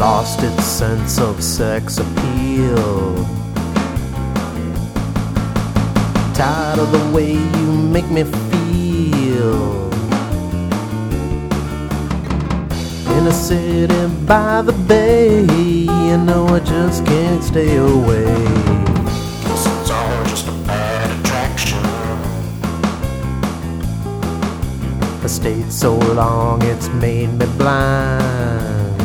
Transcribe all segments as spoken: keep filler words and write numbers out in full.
lost its sense of sex appeal. Tired of the way you make me feel. In a city by the bay, you know I just can't stay away. Guess it's all just a bad attraction. I stayed so long it's made me blind.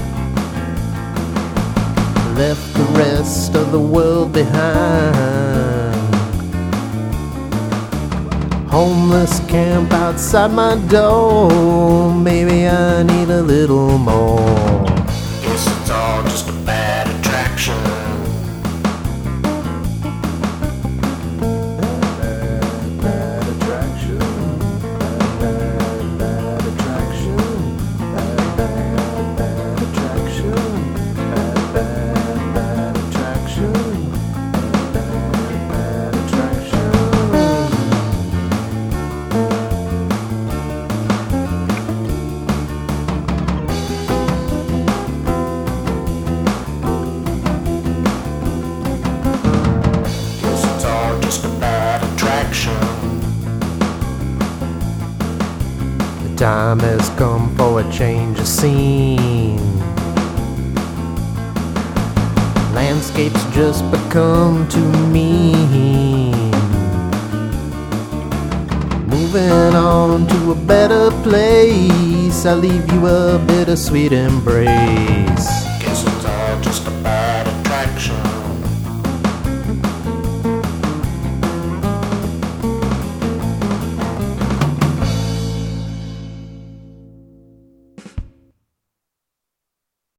Left the rest of the world behind. Homeless camp outside my door. Maybe I need a little more. Guess it's all just a bad attraction. Bad, bad attraction. Bad, bad attraction. Bad, bad, bad attraction. Bad, bad, bad attraction. Bad, bad attraction. Guess it's all just a bad attraction. The time has come for a change of scene. Landscapes just become too mean. Moving on to a better place, I leave you a bittersweet embrace.